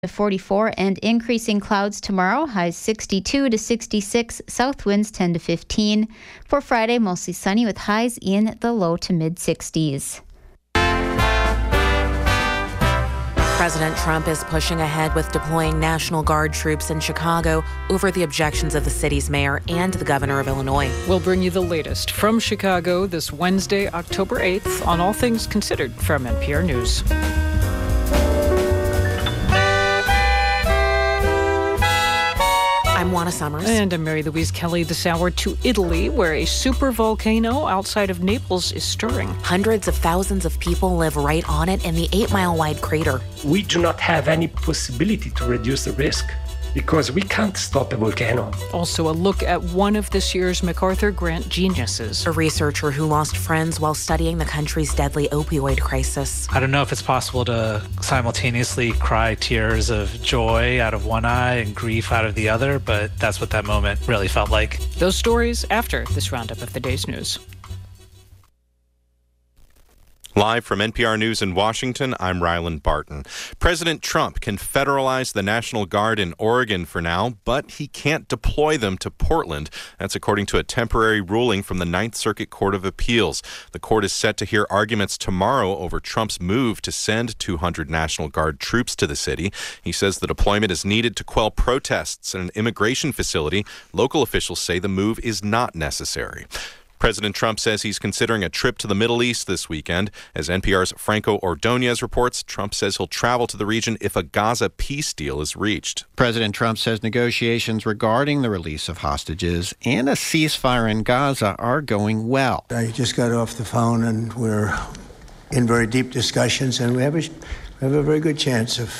to 44 and increasing clouds tomorrow, highs 62 to 66, south winds 10 to 15. For Friday, mostly sunny with highs in the low to mid 60s. President Trump is pushing ahead with deploying National Guard troops in Chicago over the objections of the city's mayor and the governor of Illinois. We'll bring you the latest from Chicago this Wednesday, October 8th, on All Things Considered from NPR News. I'm Juana Summers. And I'm Mary Louise Kelly. This hour to Italy, where a supervolcano outside of Naples is stirring. Hundreds of thousands of people live right on it in the 8-mile-wide crater. We do not have any possibility to reduce the risk because we can't stop a volcano. Also, a look at one of this year's MacArthur Grant geniuses. A researcher who lost friends while studying the country's deadly opioid crisis. I don't know if it's possible to simultaneously cry tears of joy out of one eye and grief out of the other, but that's what that moment really felt like. Those stories after this roundup of the day's news. Live from NPR News in Washington, I'm Ryland Barton. President Trump can federalize the National Guard in Oregon for now, but he can't deploy them to Portland. That's according to a temporary ruling from the Ninth Circuit Court of Appeals. The court is set to hear arguments tomorrow over Trump's move to send 200 National Guard troops to the city. He says the deployment is needed to quell protests at an immigration facility. Local officials say the move is not necessary. President Trump says he's considering a trip to the Middle East this weekend. As NPR's Franco Ordonez reports, Trump says he'll travel to the region if a Gaza peace deal is reached. President Trump says negotiations regarding the release of hostages and a ceasefire in Gaza are going well. I just got off the phone and we're in very deep discussions, and we have a very good chance of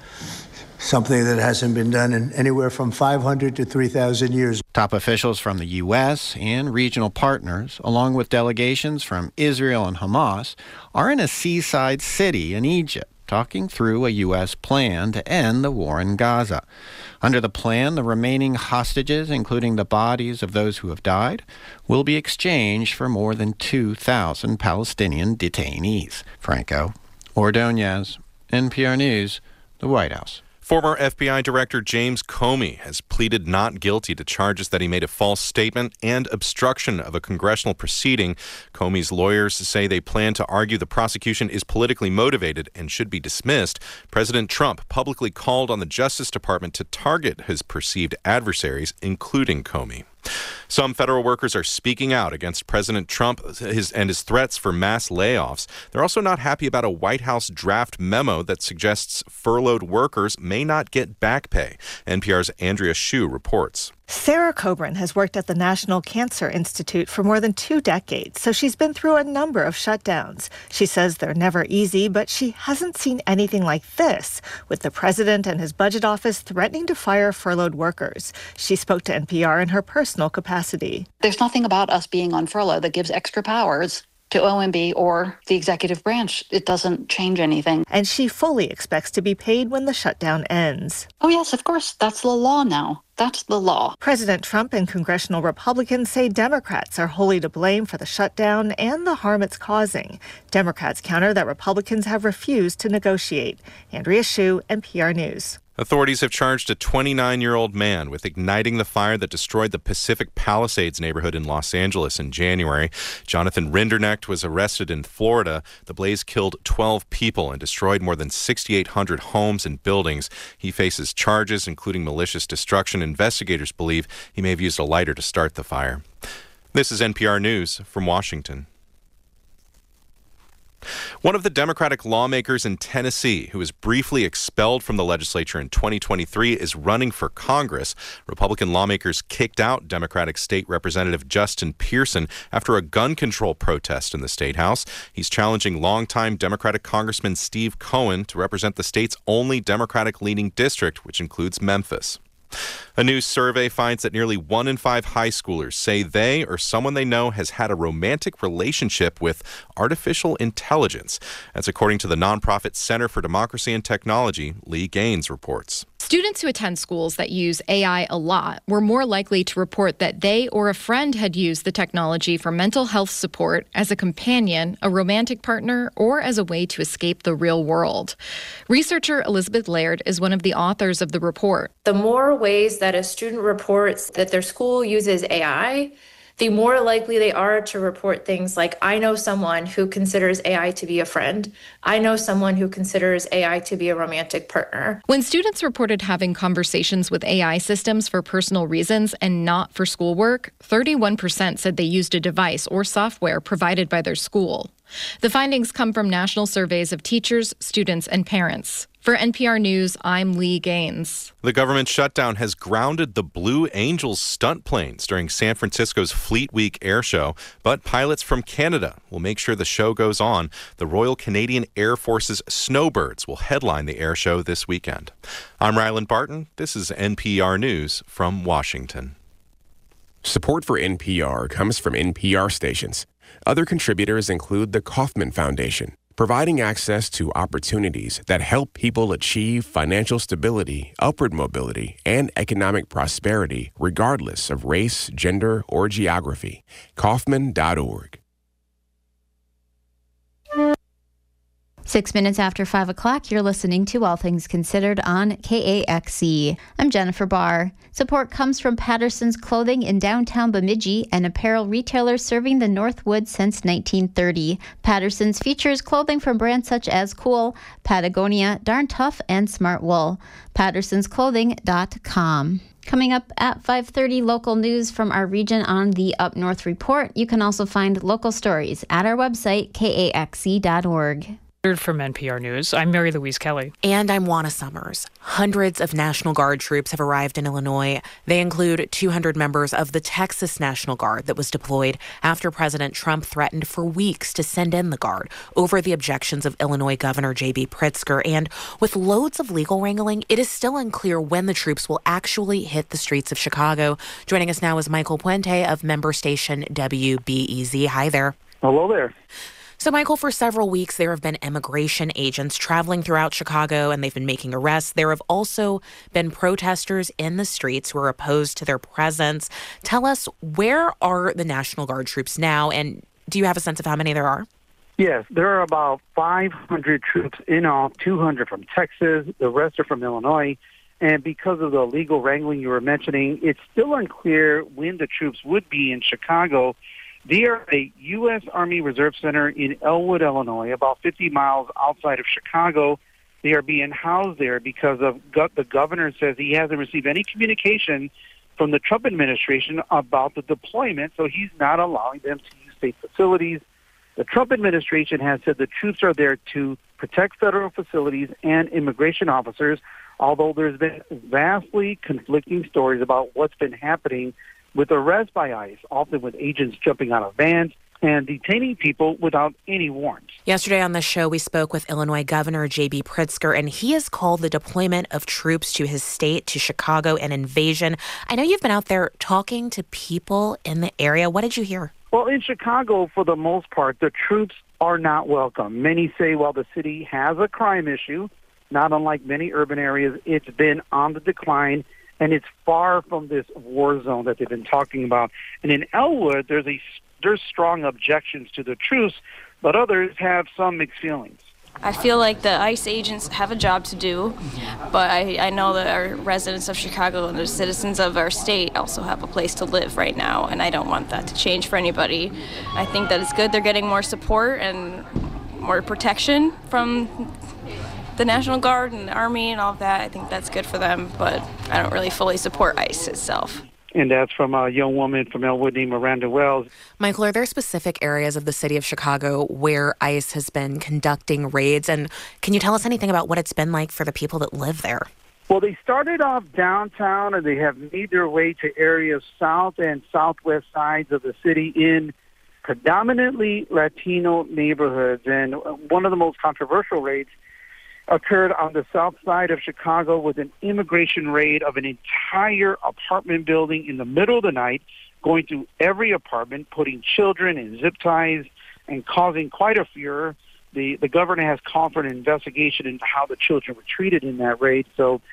something that hasn't been done in anywhere from 500 to 3,000 years. Top officials from the U.S. and regional partners, along with delegations from Israel and Hamas, are in a seaside city in Egypt, talking through a U.S. plan to end the war in Gaza. Under the plan, the remaining hostages, including the bodies of those who have died, will be exchanged for more than 2,000 Palestinian detainees. Franco Ordonez, NPR News, the White House. Former FBI Director James Comey has pleaded not guilty to charges that he made a false statement and obstruction of a congressional proceeding. Comey's lawyers say they plan to argue the prosecution is politically motivated and should be dismissed. President Trump publicly called on the Justice Department to target his perceived adversaries, including Comey. Some federal workers are speaking out against President Trump and his threats for mass layoffs. They're also not happy about a White House draft memo that suggests furloughed workers may not get back pay. NPR's Andrea Hsu reports. Sarah Coburn has worked at the National Cancer Institute for more than 2 decades, so she's been through a number of shutdowns. She says they're never easy, but she hasn't seen anything like this, with the president and his budget office threatening to fire furloughed workers. She spoke to NPR in her personal capacity. There's nothing about us being on furlough that gives extra powers to OMB or the executive branch. It doesn't change anything. And she fully expects to be paid when the shutdown ends. Oh, yes, of course. That's the law now. That's the law. President Trump and congressional Republicans say Democrats are wholly to blame for the shutdown and the harm it's causing. Democrats counter that Republicans have refused to negotiate. Andrea Hsu, NPR News. Authorities have charged a 29-year-old man with igniting the fire that destroyed the Pacific Palisades neighborhood in Los Angeles in January. Jonathan Rinderknecht was arrested in Florida. The blaze killed 12 people and destroyed more than 6,800 homes and buildings. He faces charges, including malicious destruction. Investigators believe he may have used a lighter to start the fire. This is NPR News from Washington. One of the Democratic lawmakers in Tennessee who was briefly expelled from the legislature in 2023 is running for Congress. Republican lawmakers kicked out Democratic State Representative Justin Pearson after a gun control protest in the State House. He's challenging longtime Democratic Congressman Steve Cohen to represent the state's only Democratic-leaning district, which includes Memphis. A new survey finds that nearly 1 in 5 high schoolers say they or someone they know has had a romantic relationship with artificial intelligence. That's according to the nonprofit Center for Democracy and Technology. Lee Gaines reports. Students who attend schools that use AI a lot were more likely to report that they or a friend had used the technology for mental health support, as a companion, a romantic partner, or as a way to escape the real world. Researcher Elizabeth Laird is one of the authors of the report. The more ways that a student reports that their school uses AI, the more likely they are to report things like, I know someone who considers AI to be a friend. I know someone who considers AI to be a romantic partner. When students reported having conversations with AI systems for personal reasons and not for schoolwork, 31% said they used a device or software provided by their school. The findings come from national surveys of teachers, students, and parents. For NPR News, I'm Lee Gaines. The government shutdown has grounded the Blue Angels stunt planes during San Francisco's Fleet Week air show, but pilots from Canada will make sure the show goes on. The Royal Canadian Air Force's Snowbirds will headline the air show this weekend. I'm Ryland Barton. This is NPR News from Washington. Support for NPR comes from NPR stations. Other contributors include the Kauffman Foundation, providing access to opportunities that help people achieve financial stability, upward mobility, and economic prosperity, regardless of race, gender, or geography. Kauffman.org. 6 minutes after 5 o'clock, you're listening to All Things Considered on KAXE. I'm Jennifer Barr. Support comes from Patterson's Clothing in downtown Bemidji, an apparel retailer serving the Northwoods since 1930. Patterson's features clothing from brands such as Cool, Patagonia, Darn Tough, and Smart Wool. PattersonsClothing.com. Coming up at 5:30, local news from our region on the Up North Report. You can also find local stories at our website, kaxe.org. From NPR News, I'm Mary Louise Kelly. And I'm Juana Summers. Hundreds of National Guard troops have arrived in Illinois. They include 200 members of the Texas National Guard that was deployed after President Trump threatened for weeks to send in the Guard over the objections of Illinois Governor J.B. Pritzker. And with loads of legal wrangling, it is still unclear when the troops will actually hit the streets of Chicago. Joining us now is Michael Puente of member station WBEZ. Hi there. Hello there. So, Michael, for several weeks, there have been immigration agents traveling throughout Chicago, and they've been making arrests. There have also been protesters in the streets who are opposed to their presence. Tell us, where are the National Guard troops now, and do you have a sense of how many there are? Yes, there are about 500 troops in all, 200 from Texas, the rest are from Illinois. And because of the legal wrangling you were mentioning, it's still unclear when the troops would be in Chicago. They are a U.S. Army Reserve Center in Elwood, Illinois, about 50 miles outside of Chicago. They are being housed there because of the governor says he hasn't received any communication from the Trump administration about the deployment, so he's not allowing them to use state facilities. The Trump administration has said the troops are there to protect federal facilities and immigration officers, although there's been vastly conflicting stories about what's been happening with arrests by ICE, often with agents jumping out of vans and detaining people without any warrant. Yesterday on the show, we spoke with Illinois Governor J.B. Pritzker, and he has called the deployment of troops to his state, to Chicago, an invasion. I know you've been out there talking to people in the area. What did you hear? Well, in Chicago, for the most part, the troops are not welcome. Many say while the city has a crime issue, not unlike many urban areas, it's been on the decline. And it's far from this war zone that they've been talking about. And in Elwood, there's strong objections to the truce, but others have some mixed feelings. I feel like the ICE agents have a job to do, but I know that our residents of Chicago and the citizens of our state also have a place to live right now, and I don't want that to change for anybody. I think that it's good they're getting more support and more protection from the National Guard and the Army and all of that. I think that's good for them, but I don't really fully support ICE itself. And that's from a young woman from Elwood named Miranda Wells. Michael, are there specific areas of the city of Chicago where ICE has been conducting raids? And can you tell us anything about what it's been like for the people that live there? Well, they started off downtown, and they have made their way to areas south and southwest sides of the city in predominantly Latino neighborhoods. And one of the most controversial raids occurred on the south side of Chicago with an immigration raid of an entire apartment building in the middle of the night, going through every apartment, putting children in zip ties and causing quite a furor. The governor has called for an investigation into how the children were treated in that raid. So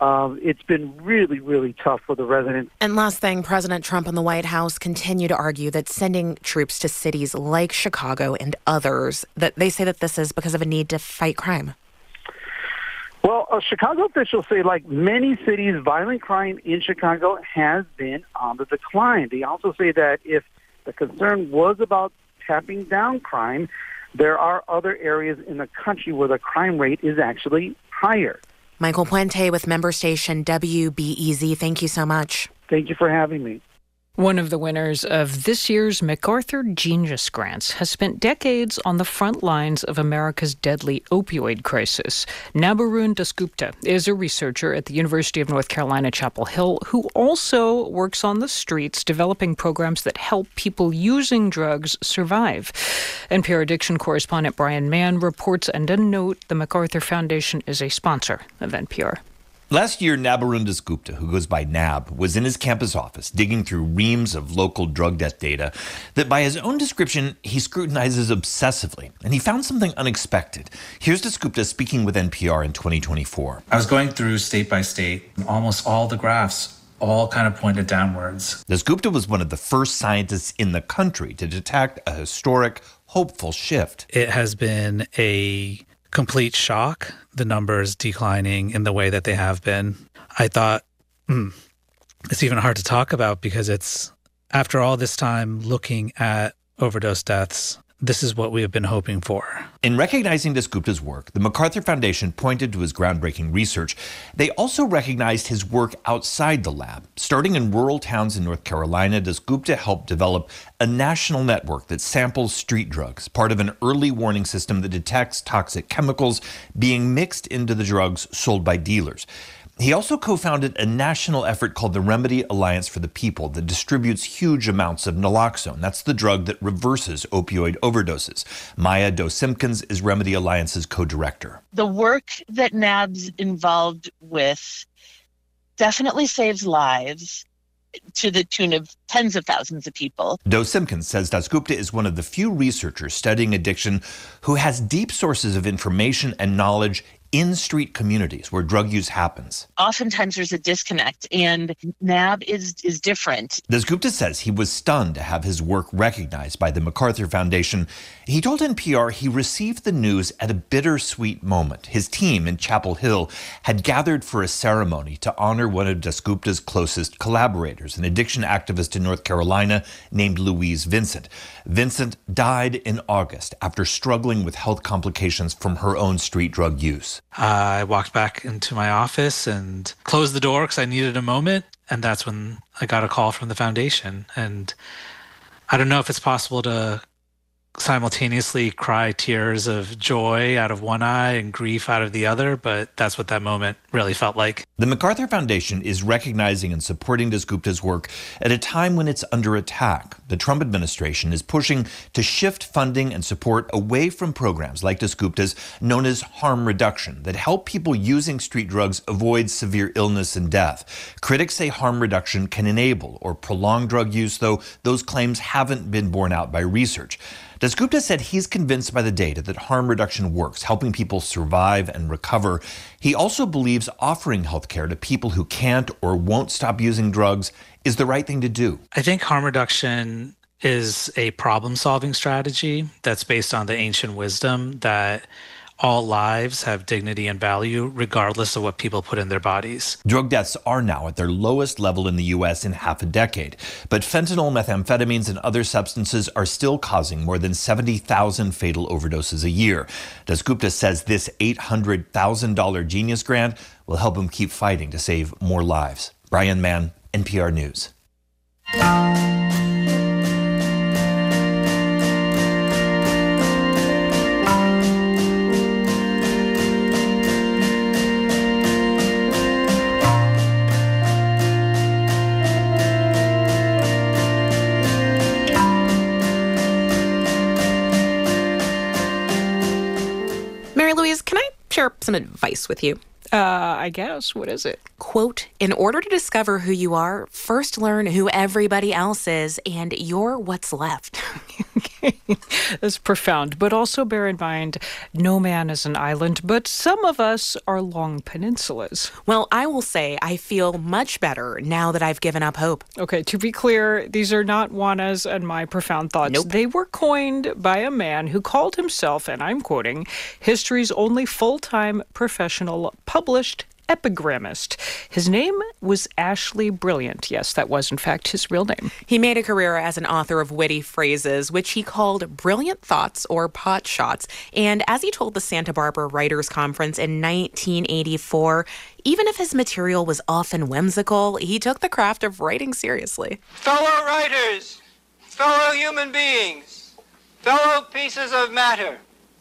It's been really, really tough for the residents. And last thing, President Trump and the White House continue to argue that sending troops to cities like Chicago and others, that they say that this is because of a need to fight crime. Well, Chicago officials say, like many cities, violent crime in Chicago has been on the decline. They also say that if the concern was about tamping down crime, there are other areas in the country where the crime rate is actually higher. Michael Puente with member station WBEZ, thank you so much. Thank you for having me. One of the winners of this year's MacArthur Genius Grants has spent decades on the front lines of America's deadly opioid crisis. Nabarun Dasgupta is a researcher at the University of North Carolina, Chapel Hill, who also works on the streets developing programs that help people using drugs survive. NPR addiction correspondent Brian Mann reports, and a note, the MacArthur Foundation is a sponsor of NPR. Last year, Nabarun Dasgupta, who goes by Nab, was in his campus office digging through reams of local drug death data that, by his own description, he scrutinizes obsessively. And he found something unexpected. Here's Dasgupta speaking with NPR in 2024. I was going through state by state, and almost all the graphs all kind of pointed downwards. Dasgupta was one of the first scientists in the country to detect a historic, hopeful shift. It has been a complete shock, the numbers declining in the way that they have been. I thought, it's even hard to talk about because it's, after all this time looking at overdose deaths, this is what we have been hoping for. In recognizing Dasgupta's work, the MacArthur Foundation pointed to his groundbreaking research. They also recognized his work outside the lab. Starting in rural towns in North Carolina, Dasgupta helped develop a national network that samples street drugs, part of an early warning system that detects toxic chemicals being mixed into the drugs sold by dealers. He also co-founded a national effort called the Remedy Alliance for the People that distributes huge amounts of naloxone. That's the drug that reverses opioid overdoses. Maya Doe Simpkins is Remedy Alliance's co-director. The work that NAB's involved with definitely saves lives to the tune of tens of thousands of people. Doe Simpkins says Dasgupta is one of the few researchers studying addiction who has deep sources of information and knowledge in street communities where drug use happens. Oftentimes there's a disconnect, and NAB is different. Dasgupta says he was stunned to have his work recognized by the MacArthur Foundation. He told NPR he received the news at a bittersweet moment. His team in Chapel Hill had gathered for a ceremony to honor one of Dasgupta's closest collaborators, an addiction activist in North Carolina named Louise Vincent. Vincent died in August after struggling with health complications from her own street drug use. I walked back into my office and closed the door because I needed a moment. And that's when I got a call from the foundation. And I don't know if it's possible to simultaneously cry tears of joy out of one eye and grief out of the other, but that's what that moment really felt like. The MacArthur Foundation is recognizing and supporting Dasgupta's work at a time when it's under attack. The Trump administration is pushing to shift funding and support away from programs like Dasgupta's known as harm reduction that help people using street drugs avoid severe illness and death. Critics say harm reduction can enable or prolong drug use, though those claims haven't been borne out by research. Dasgupta said he's convinced by the data that harm reduction works, helping people survive and recover. He also believes offering health care to people who can't or won't stop using drugs is the right thing to do. I think harm reduction is a problem-solving strategy that's based on the ancient wisdom that all lives have dignity and value, regardless of what people put in their bodies. Drug deaths are now at their lowest level in the U.S. in half a decade. But fentanyl, methamphetamines, and other substances are still causing more than 70,000 fatal overdoses a year. Dasgupta says this $800,000 Genius Grant will help him keep fighting to save more lives. Brian Mann, NPR News. Mary Louise, can I share some advice with you? I guess. What is it? Quote, in order to discover who you are, first learn who everybody else is, and you're what's left. That's profound, but also bear in mind, no man is an island, but some of us are long peninsulas. Well, I will say I feel much better now that I've given up hope. Okay, to be clear, these are not Juana's and my profound thoughts. Nope. They were coined by a man who called himself, and I'm quoting, history's only full-time professional published epigrammist. His name was Ashley Brilliant. Yes, that was in fact his real name. He made a career as an author of witty phrases, which he called brilliant thoughts or pot shots. And as he told the Santa Barbara Writers Conference in 1984, even if his material was often whimsical, he took the craft of writing seriously. Fellow writers, fellow human beings, fellow pieces of matter.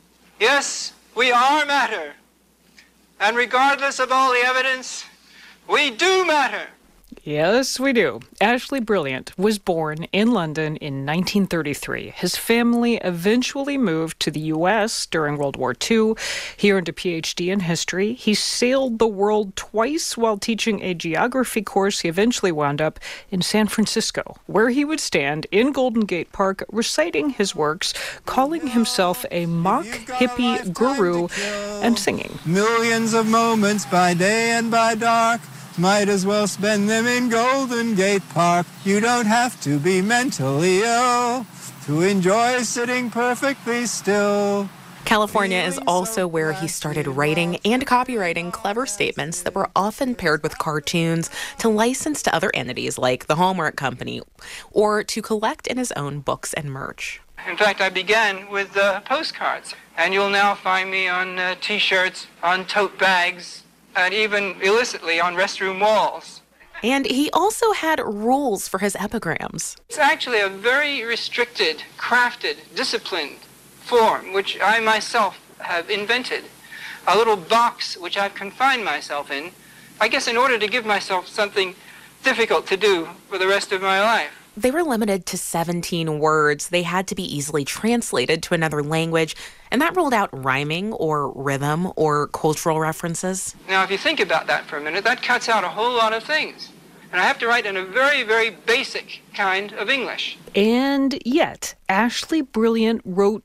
Yes, we are matter. And regardless of all the evidence, we do matter. Yes, we do. Ashley Brilliant was born in London in 1933. His family eventually moved to the U.S. during World War II. He earned a Ph.D. in history. He sailed the world twice while teaching a geography course. He eventually wound up in San Francisco, where he would stand in Golden Gate Park reciting his works, calling himself a mock hippie guru and singing. Millions of moments by day and by dark. Might as well spend them in Golden Gate Park. You don't have to be mentally ill to enjoy sitting perfectly still. California is also where he started writing and copywriting clever statements that were often paired with cartoons to license to other entities like the Hallmark Company or to collect in his own books and merch. In fact, I began with postcards, and you'll now find me on T-shirts, on tote bags, and even illicitly on restroom walls. And he also had rules for his epigrams. It's actually a very restricted, crafted, disciplined form, which I myself have invented. A little box which I've confined myself in, I guess in order to give myself something difficult to do for the rest of my life. They were limited to 17 words. They had to be easily translated to another language, and that ruled out rhyming or rhythm or cultural references. Now, if you think about that for a minute, that cuts out a whole lot of things. And I have to write in a very, very basic kind of English. And yet, Ashley Brilliant wrote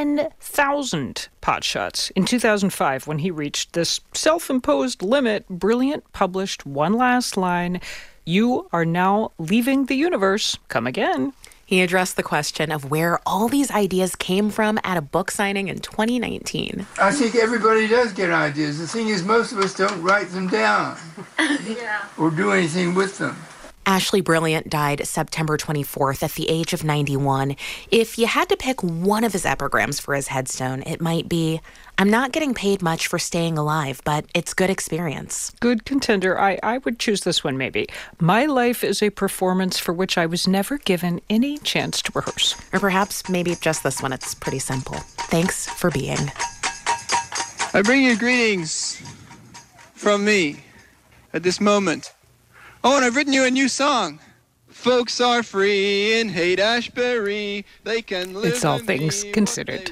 10,000 potshots. In 2005, when he reached this self-imposed limit, Brilliant published one last line, "You are now leaving the universe. Come again." He addressed the question of where all these ideas came from at a book signing in 2019. I think everybody does get ideas. The thing is, most of us don't write them down or do anything with them. Ashley Brilliant died September 24th at the age of 91. If you had to pick one of his epigrams for his headstone, it might be, "I'm not getting paid much for staying alive, but it's good experience." Good contender. I would choose this one maybe. "My life is a performance for which I was never given any chance to rehearse." Or perhaps maybe just this one. It's pretty simple. Thanks for being. I bring you greetings from me at this moment. Oh, and I've written you a new song. Folks are free in Haight-Ashbury. They can live. It's All Things Considered.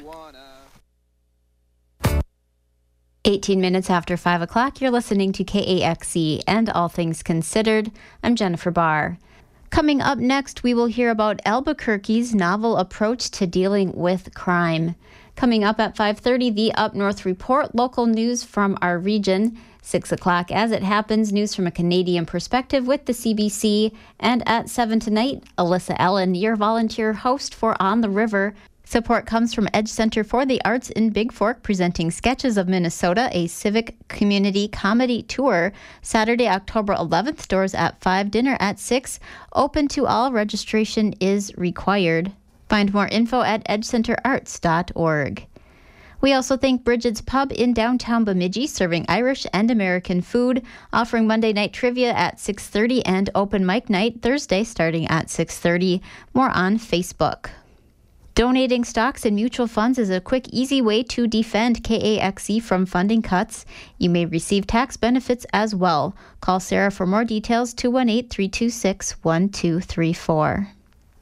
18 minutes after 5 o'clock, you're listening to KAXE and All Things Considered. I'm Jennifer Barr. Coming up next, we will hear about Albuquerque's novel approach to dealing with crime. Coming up at 5:30, the Up North Report, local news from our region. 6 o'clock, As It Happens, news from a Canadian perspective with the CBC. And at 7 tonight, Alyssa Ellen, your volunteer host for On the River. Support comes from Edge Center for the Arts in Big Fork, presenting Sketches of Minnesota, a civic community comedy tour. Saturday, October 11th, doors at 5, dinner at 6. Open to all, registration is required. Find more info at edgecenterarts.org. We also thank Bridget's Pub in downtown Bemidji, serving Irish and American food, offering Monday night trivia at 6:30 and open mic night Thursday starting at 6:30. More on Facebook. Donating stocks and mutual funds is a quick, easy way to defend KAXE from funding cuts. You may receive tax benefits as well. Call Sarah for more details, 218-326-1234.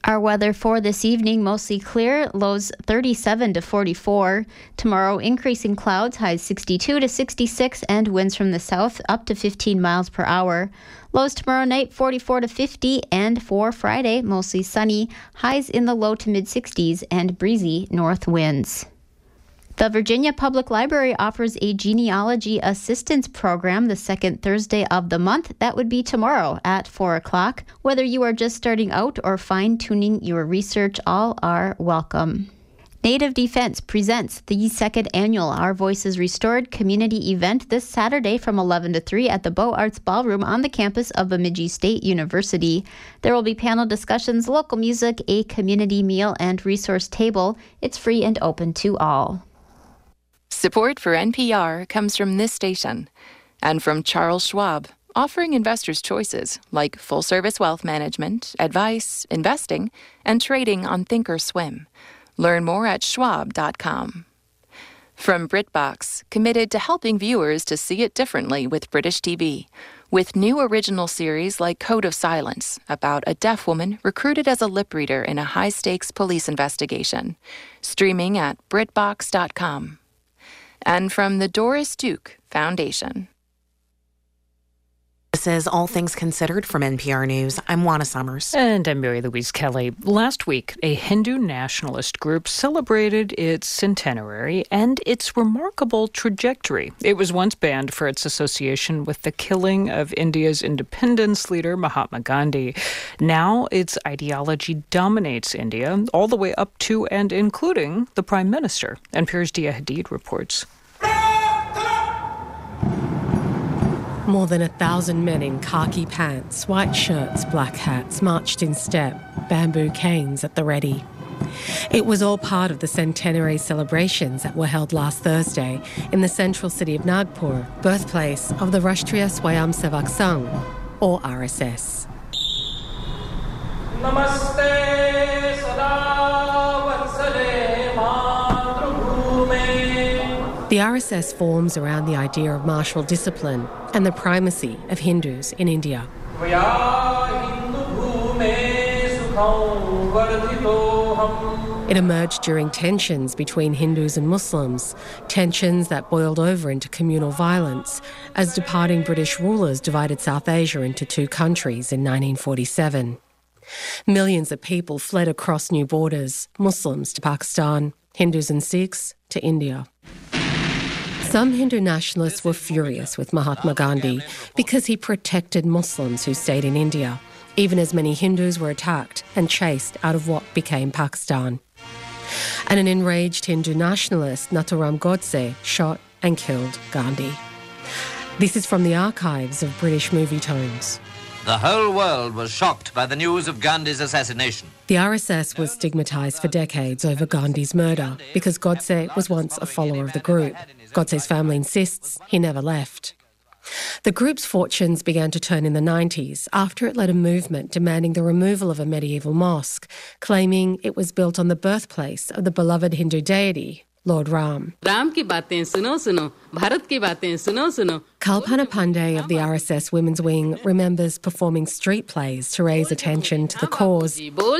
Our weather for this evening, mostly clear, lows 37 to 44. Tomorrow, increasing clouds, highs 62 to 66, and winds from the south up to 15 miles per hour. Lows tomorrow night, 44 to 50, and for Friday, mostly sunny, highs in the low to mid-60s, and breezy north winds. The Virginia Public Library offers a genealogy assistance program the second Thursday of the month. That would be tomorrow at 4 o'clock. Whether you are just starting out or fine-tuning your research, all are welcome. Native Defense presents the second annual Our Voices Restored community event this Saturday from 11 to 3 at the Beaux Arts Ballroom on the campus of Bemidji State University. There will be panel discussions, local music, a community meal, and resource table. It's free and open to all. Support for NPR comes from this station and from Charles Schwab, offering investors choices like full-service wealth management, advice, investing, and trading on Thinkorswim. Learn more at schwab.com. From BritBox, committed to helping viewers to see it differently with British TV, with new original series like Code of Silence about a deaf woman recruited as a lip reader in a high-stakes police investigation. Streaming at BritBox.com. And from the Doris Duke Foundation. This is All Things Considered from NPR News. I'm Juana Summers. And I'm Mary Louise Kelly. Last week, a Hindu nationalist group celebrated its centenary and its remarkable trajectory. It was once banned for its association with the killing of India's independence leader, Mahatma Gandhi. Now, its ideology dominates India, all the way up to and including the Prime Minister. NPR's Dia Hadid reports. More than 1,000 men in khaki pants, white shirts, black hats marched in step, bamboo canes at the ready. It was all part of the centenary celebrations that were held last Thursday in the central city of Nagpur, birthplace of the Rashtriya Swayamsevak Sangh, or RSS. Namaste sada vatsale matrubhume. The RSS forms around the idea of martial discipline and the primacy of Hindus in India. It emerged during tensions between Hindus and Muslims, tensions that boiled over into communal violence as departing British rulers divided South Asia into two countries in 1947. Millions of people fled across new borders, Muslims to Pakistan, Hindus and Sikhs to India. Some Hindu nationalists were furious with Mahatma Gandhi because he protected Muslims who stayed in India, even as many Hindus were attacked and chased out of what became Pakistan. And an enraged Hindu nationalist, Nathuram Godse, shot and killed Gandhi. This is from the archives of British movie tones. The whole world was shocked by the news of Gandhi's assassination. The RSS was stigmatised for decades over Gandhi's murder because Godse was once a follower of the group. Godse's family insists he never left. The group's fortunes began to turn in the 90s after it led a movement demanding the removal of a medieval mosque, claiming it was built on the birthplace of the beloved Hindu deity, Lord Ram. Kalpana Pandey of the RSS Women's Wing remembers performing street plays to raise attention to the cause.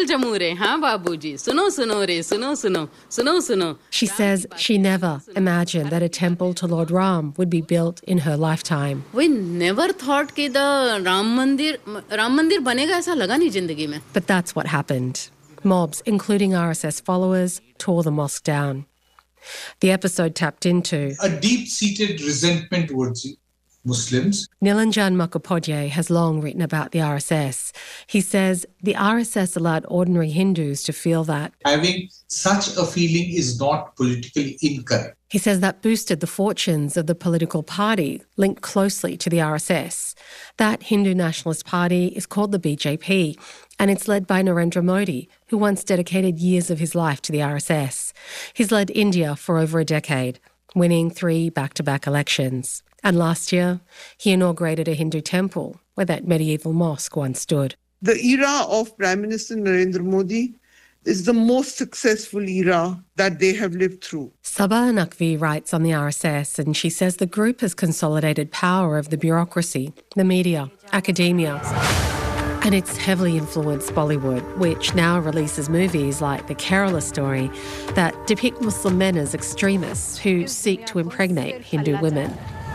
She says she never imagined that a temple to Lord Ram would be built in her lifetime. We never thought that the Ram Mandir banega aisa laga nahi zindagi mein. But that's what happened. Mobs, including RSS followers, tore the mosque down. The episode tapped into a deep-seated resentment towards Muslims. Nilanjan Mukhopadhyay has long written about the RSS. He says the RSS allowed ordinary Hindus to feel that having such a feeling is not politically incorrect. He says that boosted the fortunes of the political party linked closely to the RSS. That Hindu nationalist party is called the BJP, and it's led by Narendra Modi, who once dedicated years of his life to the RSS. He's led India for over a decade, winning 3 back-to-back elections. And last year, he inaugurated a Hindu temple where that medieval mosque once stood. The era of Prime Minister Narendra Modi is the most successful era that they have lived through. Sabha Naqvi writes on the RSS, and she says the group has consolidated power of the bureaucracy, the media, academia. And it's heavily influenced Bollywood, which now releases movies like The Kerala Story that depict Muslim men as extremists who seek to impregnate Hindu women.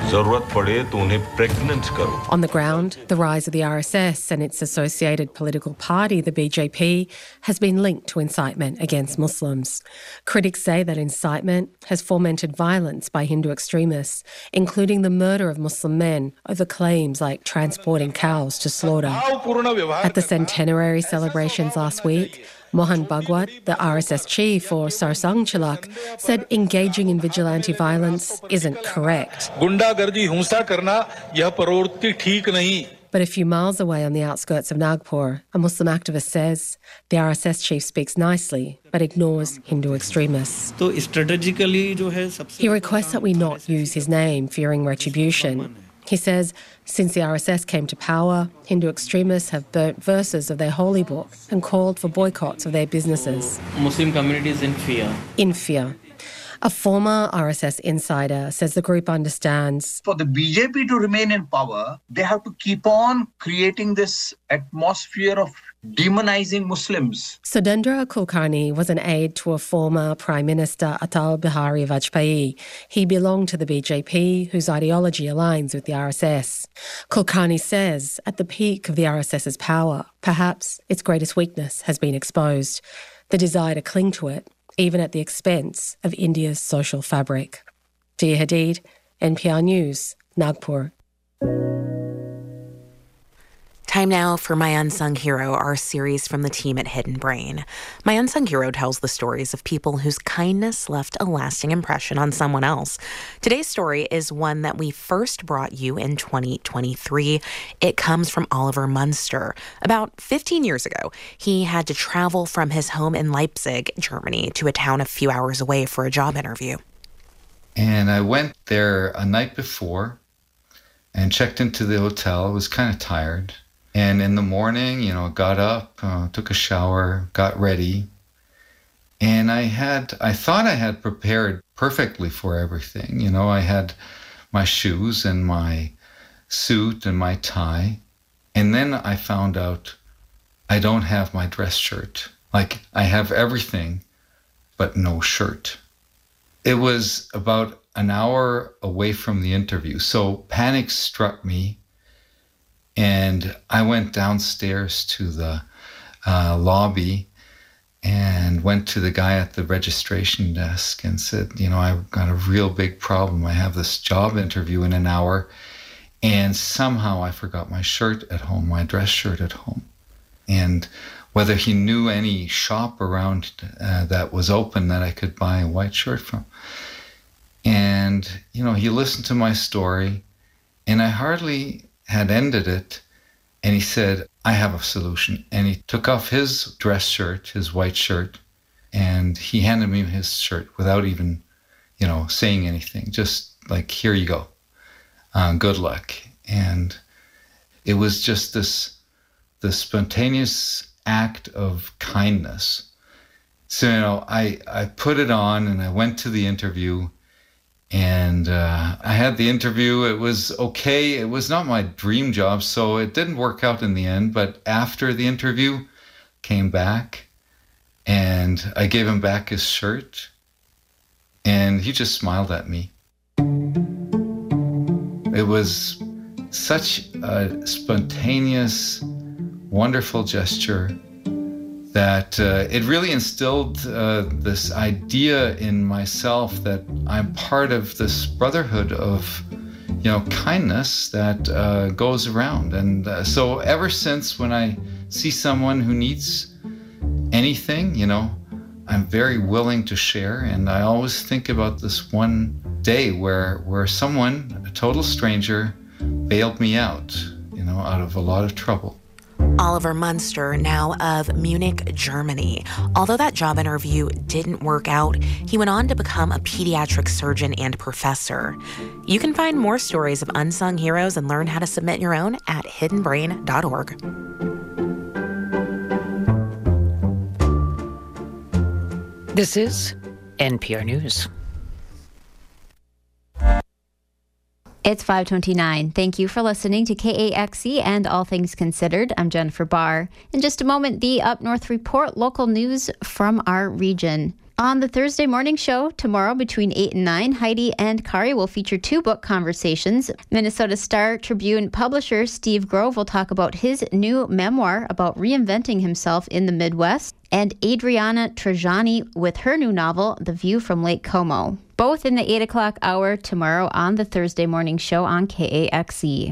On the ground, the rise of the RSS and its associated political party, the BJP, has been linked to incitement against Muslims. Critics say that incitement has fomented violence by Hindu extremists, including the murder of Muslim men over claims like transporting cows to slaughter. At the centenary celebrations last week, Mohan Bhagwat, the RSS chief for Sarsang Chalak, said engaging in vigilante violence isn't correct. But a few miles away on the outskirts of Nagpur, a Muslim activist says the RSS chief speaks nicely but ignores Hindu extremists. He requests that we not use his name, fearing retribution. He says, since the RSS came to power, Hindu extremists have burnt verses of their holy book and called for boycotts of their businesses. Muslim community is in fear. In fear. A former RSS insider says the group understands. For the BJP to remain in power, they have to keep on creating this atmosphere of demonizing Muslims. Sudendra Kulkarni was an aide to a former Prime Minister Atal Bihari Vajpayee. He belonged to the BJP, whose ideology aligns with the RSS. Kulkarni says at the peak of the RSS's power, perhaps its greatest weakness has been exposed, the desire to cling to it, even at the expense of India's social fabric. Dia Hadid, NPR News, Nagpur. Time now for My Unsung Hero, our series from the team at Hidden Brain. My Unsung Hero tells the stories of people whose kindness left a lasting impression on someone else. Today's story is one that we first brought you in 2023. It comes from Oliver Munster. About 15 years ago, he had to travel from his home in Leipzig, Germany, to a town a few hours away for a job interview. And I went there a night before and checked into the hotel. I was kind of tired. And in the morning, got up, took a shower, got ready. And I thought I had prepared perfectly for everything. I had my shoes and my suit and my tie. And then I found out I don't have my dress shirt. Like, I have everything, but no shirt. It was about an hour away from the interview. So panic struck me. And I went downstairs to the lobby and went to the guy at the registration desk and said, I've got a real big problem. I have this job interview in an hour. And somehow I forgot my shirt at home, my dress shirt at home. And whether he knew any shop around that was open that I could buy a white shirt from. And, he listened to my story, and I hardly had ended it, and he said, I have a solution. And he took off his dress shirt, his white shirt, and he handed me his shirt without even, saying anything. Just like, here you go. Good luck. And it was just this spontaneous act of kindness. So, I put it on and I went to the interview. And I had the interview. It was okay. It was not my dream job, so it didn't work out in the end. But after the interview, came back, and I gave him back his shirt, and he just smiled at me. It was such a spontaneous, wonderful gesture that it really instilled this idea in myself that I'm part of this brotherhood of, kindness that goes around. And so ever since, when I see someone who needs anything, I'm very willing to share. And I always think about this one day where someone, a total stranger, bailed me out, out of a lot of trouble. Oliver Munster, now of Munich, Germany. Although that job interview didn't work out, he went on to become a pediatric surgeon and professor. You can find more stories of unsung heroes and learn how to submit your own at hiddenbrain.org. This is NPR News. It's 5:29. Thank you for listening to KAXE and All Things Considered. I'm Jennifer Barr. In just a moment, the Up North Report, local news from our region. On the Thursday morning show tomorrow between 8 and 9, Heidi and Kari will feature 2 book conversations. Minnesota Star Tribune publisher Steve Grove will talk about his new memoir about reinventing himself in the Midwest, and Adriana Trajani with her new novel, The View from Lake Como. Both in the 8 o'clock hour tomorrow on the Thursday morning show on KAXE.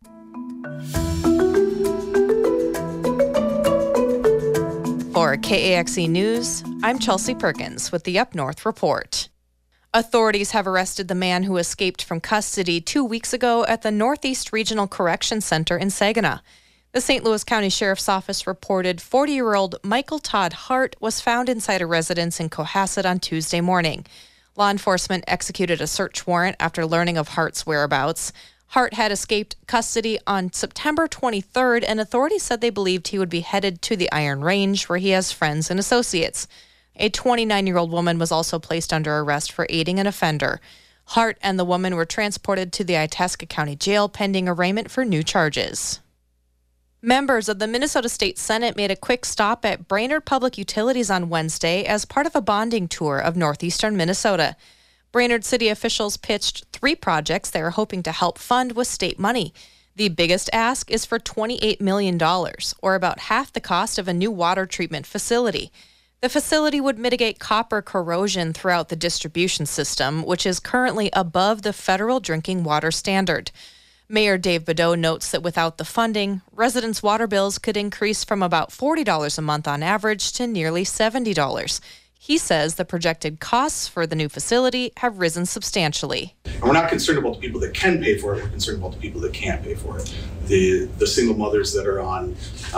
For KAXE News, I'm Chelsea Perkins with the Up North Report. Authorities have arrested the man who escaped from custody 2 weeks ago at the Northeast Regional Correction Center in Saginaw. The St. Louis County Sheriff's Office reported 40-year-old Michael Todd Hart was found inside a residence in Cohasset on Tuesday morning. Law enforcement executed a search warrant after learning of Hart's whereabouts. Hart had escaped custody on September 23rd, and authorities said they believed he would be headed to the Iron Range, where he has friends and associates. A 29-year-old woman was also placed under arrest for aiding an offender. Hart and the woman were transported to the Itasca County Jail pending arraignment for new charges. Members of the Minnesota State Senate made a quick stop at Brainerd Public Utilities on Wednesday as part of a bonding tour of northeastern Minnesota. Brainerd city officials pitched 3 projects they are hoping to help fund with state money. The biggest ask is for $28 million, or about half the cost of a new water treatment facility. The facility would mitigate copper corrosion throughout the distribution system, which is currently above the federal drinking water standard. Mayor Dave Bedeau notes that without the funding, residents' water bills could increase from about $40 a month on average to nearly $70. He says the projected costs for the new facility have risen substantially. And we're not concerned about the people that can pay for it, we're concerned about the people that can't pay for it. The single mothers that are on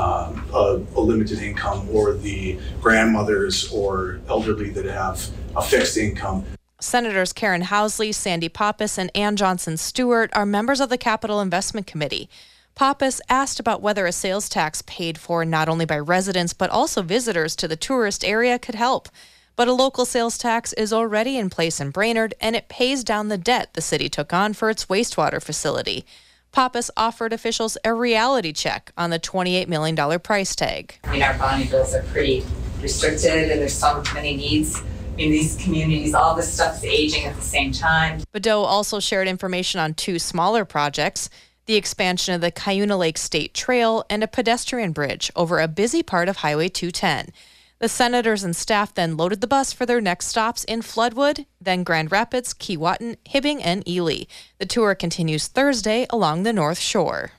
a limited income, or the grandmothers or elderly that have a fixed income. Senators Karen Housley, Sandy Pappas, and Ann Johnson Stewart are members of the Capital Investment Committee. Pappas asked about whether a sales tax paid for not only by residents but also visitors to the tourist area could help. But a local sales tax is already in place in Brainerd, and it pays down the debt the city took on for its wastewater facility. Pappas offered officials a reality check on the $28 million price tag. I mean, our bonding bills are pretty restricted, and there's so many needs in these communities. All this stuff's aging at the same time. Bedeau also shared information on 2 smaller projects: the expansion of the Cuyuna Lake State Trail and a pedestrian bridge over a busy part of Highway 210. The senators and staff then loaded the bus for their next stops in Floodwood, then Grand Rapids, Keewatin, Hibbing, and Ely. The tour continues Thursday along the North Shore.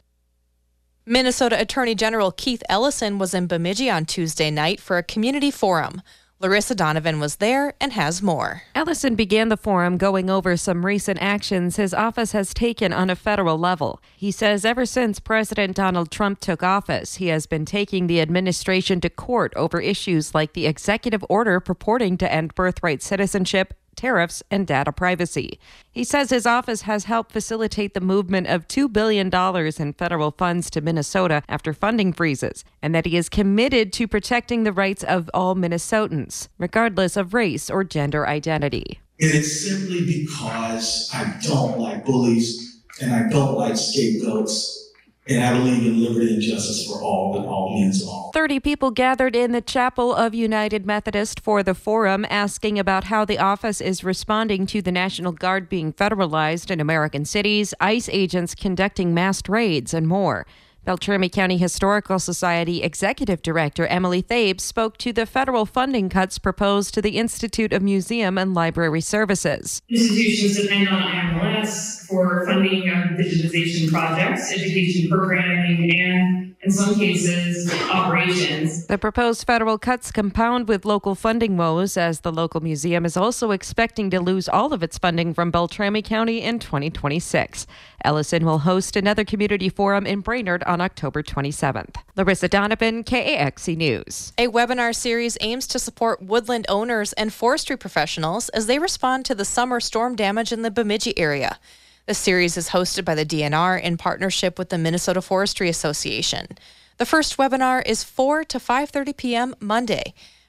Minnesota Attorney General Keith Ellison was in Bemidji on Tuesday night for a community forum. Larissa Donovan was there and has more. Ellison began the forum going over some recent actions his office has taken on a federal level. He says ever since President Donald Trump took office, he has been taking the administration to court over issues like the executive order purporting to end birthright citizenship, tariffs, and data privacy. He says his office has helped facilitate the movement of $2 billion in federal funds to Minnesota after funding freezes, and that he is committed to protecting the rights of all Minnesotans, regardless of race or gender identity. And it's simply because I don't like bullies and I don't like scapegoats. And I believe in liberty and justice for all, and all means all. 30 people gathered in the Chapel of United Methodist for the forum, asking about how the office is responding to the National Guard being federalized in American cities, ICE agents conducting mass raids, and more. Beltrami County Historical Society Executive Director Emily Thabe spoke to the federal funding cuts proposed to the Institute of Museum and Library Services. Institutions depend on IMLS for funding of digitization projects, education programming, and in some cases, operations. The proposed federal cuts compound with local funding woes, as the local museum is also expecting to lose all of its funding from Beltrami County in 2026. Ellison will host another community forum in Brainerd on October 27th. Larissa Donovan, KAXE News. A webinar series aims to support woodland owners and forestry professionals as they respond to the summer storm damage in the Bemidji area. The series is hosted by the DNR in partnership with the Minnesota Forestry Association. The first webinar is 4 to 5:30 p.m. Monday.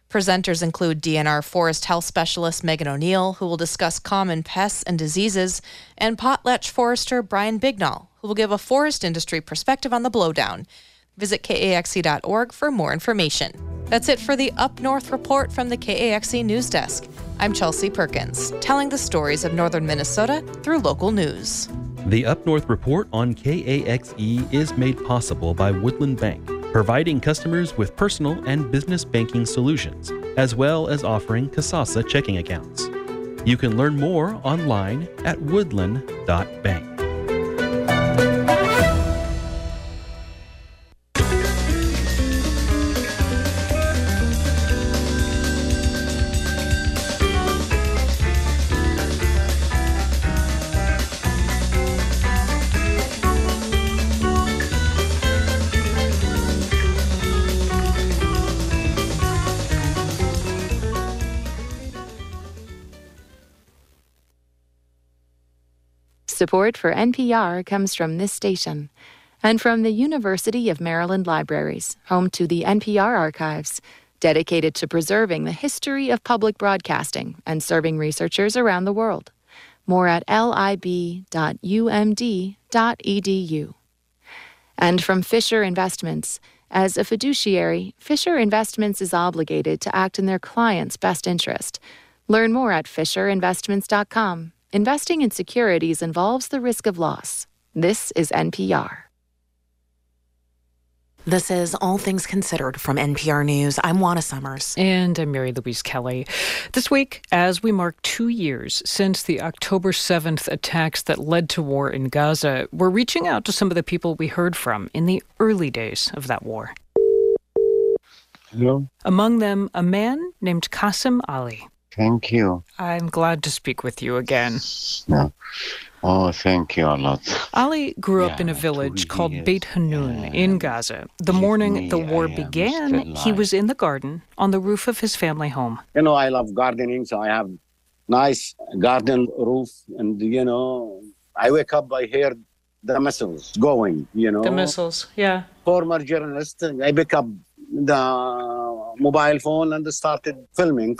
Presenters include DNR Forest Health Specialist Megan O'Neill, who will discuss common pests and diseases, and potlatch forester Brian Bignall, who will give a forest industry perspective on the blowdown. Visit KAXE.org for more information. That's it for the Up North report from the KAXE News Desk. I'm Chelsea Perkins, telling the stories of northern Minnesota through local news. The Up North report on KAXE is made possible by Woodland Bank, providing customers with personal and business banking solutions, as well as offering Kasasa checking accounts. You can learn more online at woodland.bank. Support for NPR comes from this station and from the University of Maryland Libraries, home to the NPR Archives, dedicated to preserving the history of public broadcasting and serving researchers around the world. More at lib.umd.edu. And from Fisher Investments. As a fiduciary, Fisher Investments is obligated to act in their client's best interest. Learn more at fisherinvestments.com. Investing in securities involves the risk of loss. This is NPR. This is All Things Considered from NPR News. I'm Juana Summers. And I'm Mary Louise Kelly. This week, as we mark 2 years since the October 7th attacks that led to war in Gaza, we're reaching out to some of the people we heard from in the early days of that war. Hello? Among them, a man named Qasim Ali. Thank you. I'm glad to speak with you again. No. Oh, thank you a lot. Ali grew up in a village called Beit Hanun in Gaza. The morning the war began, he was in the garden on the roof of his family home. You know, I love gardening, so I have nice garden roof. And, you know, I wake up, I hear the missiles going, you know. The missiles, yeah. Former journalist, I pick up the mobile phone and started filming.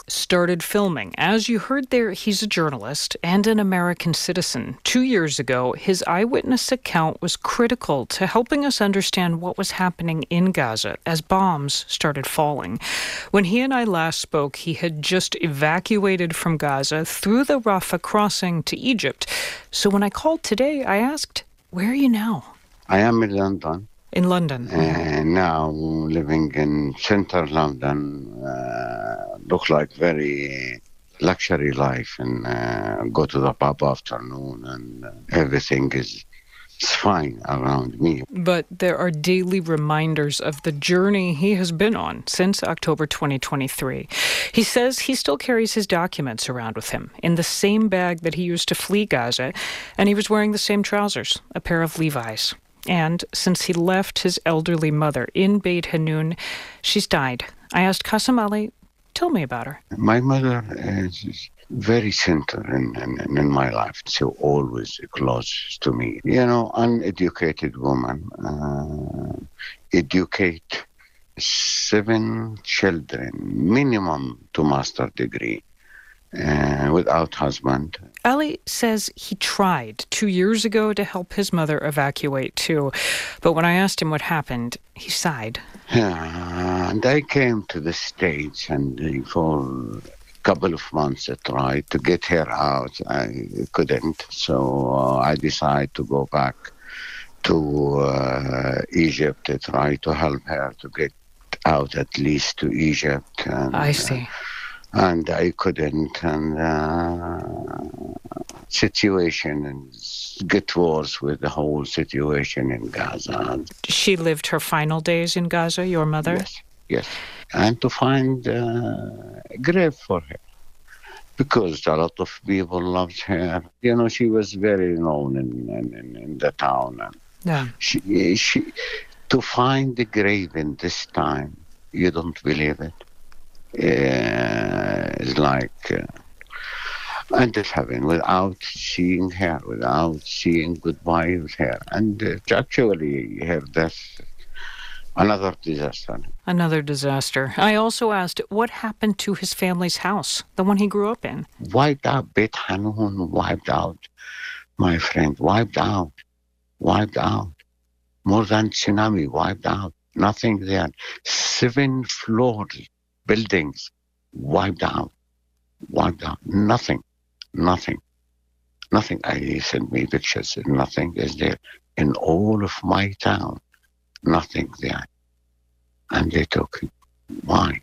As you heard there, he's a journalist and an American citizen. 2 years ago, his eyewitness account was critical to helping us understand what was happening in Gaza as bombs started falling. When he and I last spoke, he had just evacuated from Gaza through the Rafah crossing to Egypt. So when I called today, I asked, where are you now? I am in London. In London? Now living in central London. Look like very luxury life, and go to the pub afternoon, and everything is fine around me. But there are daily reminders of the journey he has been on since October 2023. He says he still carries his documents around with him in the same bag that he used to flee Gaza, and he was wearing the same trousers, a pair of Levi's. And since he left his elderly mother in Beit Hanun, she's died. I asked Qasim Ali, tell me about her. My mother is very central in my life. She always close to me. You know, uneducated woman, educate 7 children, minimum to master degree, without husband. Ali says he tried 2 years ago to help his mother evacuate too. But when I asked him what happened, he sighed. And I came to the States, and for a couple of months I tried to get her out. I couldn't. So I decided to go back to Egypt to try to help her to get out at least to Egypt. And, I see. And I couldn't, and situation get worse with the whole situation in Gaza. She lived her final days in Gaza, your mother? Yes. And to find a grave for her, because a lot of people loved her. You know, she was very known in the town. And yeah. She to find the grave in this time, you don't believe it. It's like and this happened without seeing her, without seeing goodbye with her, and actually her death Another disaster. Another disaster. I also asked what happened to his family's house, the one he grew up in. Wiped out. Beit Hanun wiped out. My friend, wiped out. Wiped out. More than tsunami, wiped out. Nothing there. 7 floors, buildings, wiped out. Wiped out. Nothing. I sent me pictures. Nothing is there. In all of my town, nothing there. And they took it. Why?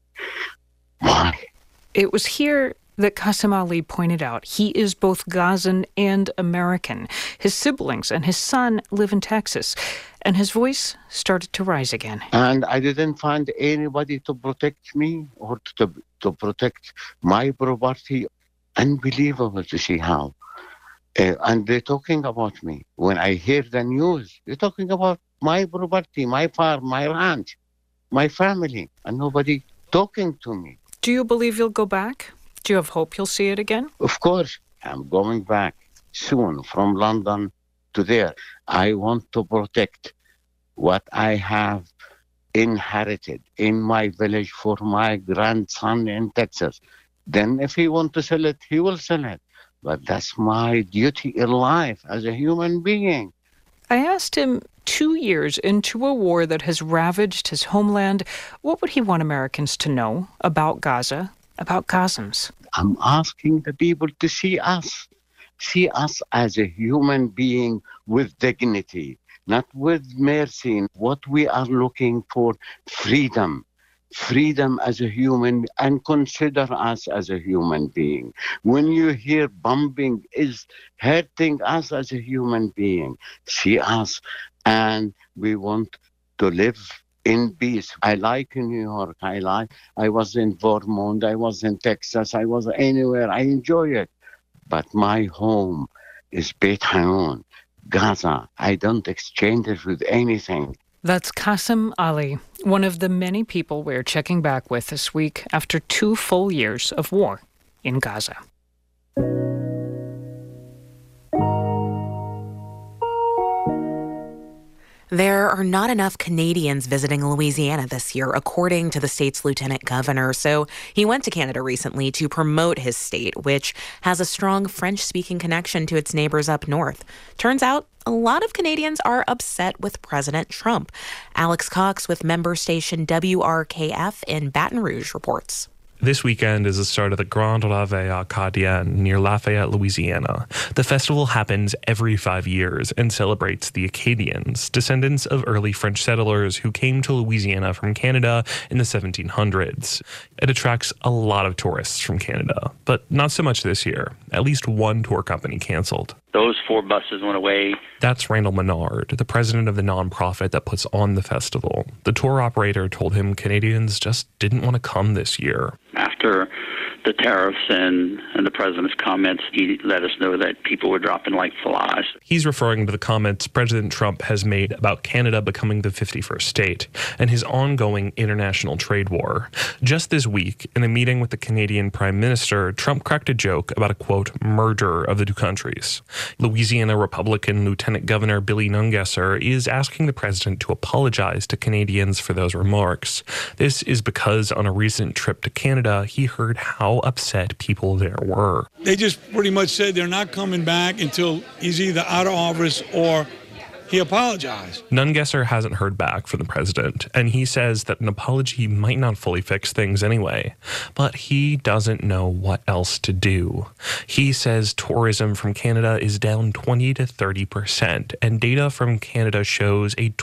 It was here that Qasim Ali pointed out he is both Gazan and American. His siblings and his son live in Texas, and his voice started to rise again. And I didn't find anybody to protect me or to protect my property. Unbelievable to see how. And they're talking about me. When I hear the news, they're talking about my property, my farm, my ranch, my family, and nobody talking to me. Do you believe you'll go back? Do you have hope you'll see it again? Of course, I'm going back soon from London to there. I want to protect what I have inherited in my village for my grandson in Texas. Then if he wants to sell it, he will sell it. But that's my duty in life as a human being. I asked him, 2 years into a war that has ravaged his homeland, what would he want Americans to know about Gaza, about Qassems? I'm asking the people to see us as a human being with dignity, not with mercy. What we are looking for, freedom as a human, and consider us as a human being. When you hear bombing is hurting us as a human being, see us, and we want to live in peace. I like New York. I was in Vermont. I was in Texas. I was anywhere. I enjoy it. But my home is Beit Hanun, Gaza. I don't exchange it with anything. That's Qasim Ali, one of the many people we're checking back with this week after 2 full years of war in Gaza. There are not enough Canadians visiting Louisiana this year, according to the state's lieutenant governor. So he went to Canada recently to promote his state, which has a strong French-speaking connection to its neighbors up north. Turns out a lot of Canadians are upset with President Trump. Alex Cox with member station WRKF in Baton Rouge reports. This weekend is the start of the Grand Rave Acadien near Lafayette, Louisiana. The festival happens every 5 years and celebrates the Acadians, descendants of early French settlers who came to Louisiana from Canada in the 1700s. It attracts a lot of tourists from Canada, but not so much this year. At least one tour company canceled. Those 4 buses went away. That's Randall Menard, the president of the nonprofit that puts on the festival. The tour operator told him Canadians just didn't want to come this year. After the tariffs and the president's comments, he let us know that people were dropping like flies. He's referring to the comments President Trump has made about Canada becoming the 51st state and his ongoing international trade war. Just this week, in a meeting with the Canadian Prime Minister, Trump cracked a joke about a, quote, merger of the 2 countries. Louisiana Republican Lieutenant Governor Billy Nungesser is asking the president to apologize to Canadians for those remarks. This is because on a recent trip to Canada, he heard how upset people there were. They just pretty much said they're not coming back until he's either out of office or he apologized. Nungesser hasn't heard back from the president, and he says that an apology might not fully fix things anyway. But he doesn't know what else to do. He says tourism from Canada is down 20 to 30%, and data from Canada shows a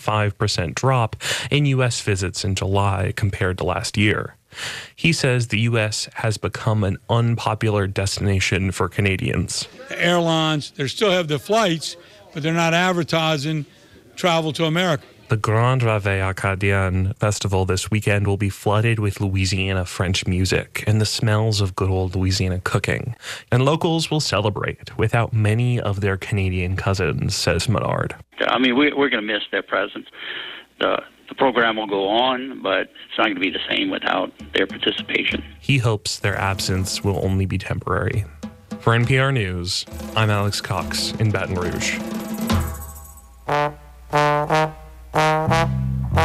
25% drop in U.S. visits in July compared to last year. He says the U.S. has become an unpopular destination for Canadians. The airlines, they still have the flights, but they're not advertising travel to America. The Grand Rave Acadien festival this weekend will be flooded with Louisiana French music and the smells of good old Louisiana cooking. And locals will celebrate without many of their Canadian cousins, says Menard. I mean, we're going to miss their presence. The program will go on, but it's not going to be the same without their participation. He hopes their absence will only be temporary. For NPR News, I'm Alex Cox in Baton Rouge.